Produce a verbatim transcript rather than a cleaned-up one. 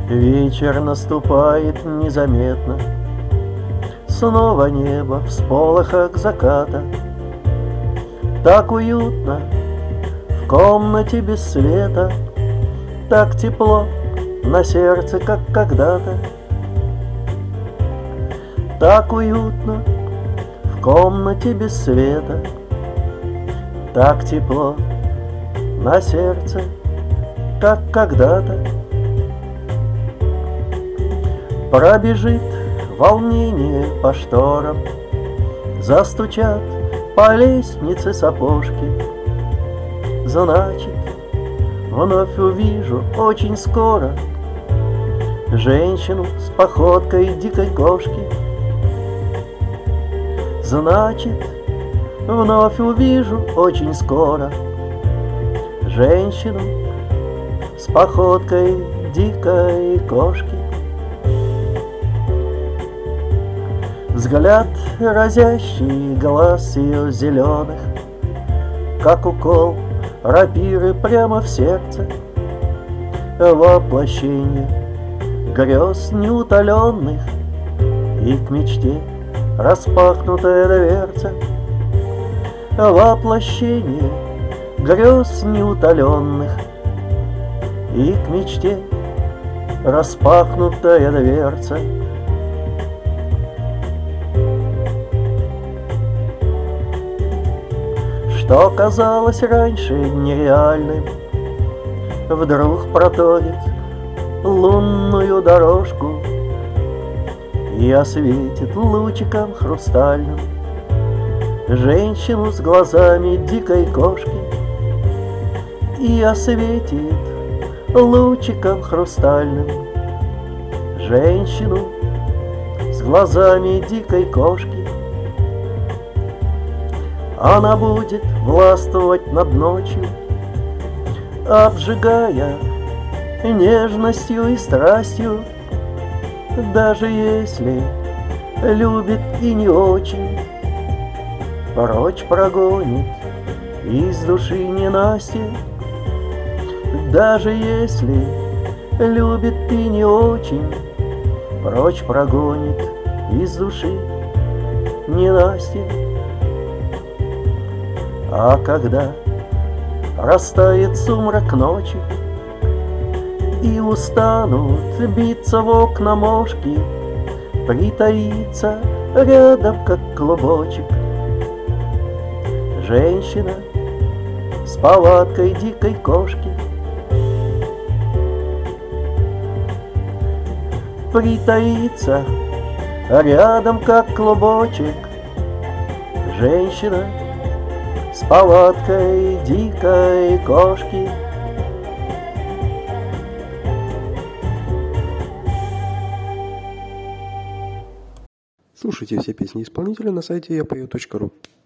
Вечер наступает незаметно, снова небо в сполохах заката. Так уютно в комнате без света, так тепло на сердце, как когда-то. Так уютно в комнате без света, так тепло на сердце, как когда-то. Пробежит волнение по шторам, застучат по лестнице сапожки. Значит, вновь увижу очень скоро женщину с походкой дикой кошки. Значит, вновь увижу очень скоро женщину с походкой дикой кошки. Взгляд разящий глаз ее зеленых, как укол рапиры прямо в сердце, воплощение грез неутоленных, и к мечте распахнутая дверца. Воплощение грез неутоленных, и к мечте распахнутая дверца. Что казалось раньше нереальным, вдруг проторит лунную дорожку и осветит лучиком хрустальным женщину с глазами дикой кошки. И осветит лучиком хрустальным женщину с глазами дикой кошки. Она будет властвовать над ночью, обжигая нежностью и страстью, даже если любит и не очень, прочь прогонит из души ненастье. Даже если любит и не очень, прочь прогонит из души ненастье. А когда растает сумрак ночи и устанут биться в окна мошки, притаится рядом, как клубочек, женщина с повадкой дикой кошки. Притаится рядом, как клубочек, женщина с повадкой дикой кошки. Слушайте все песни исполнителя на сайте я пою точка ру.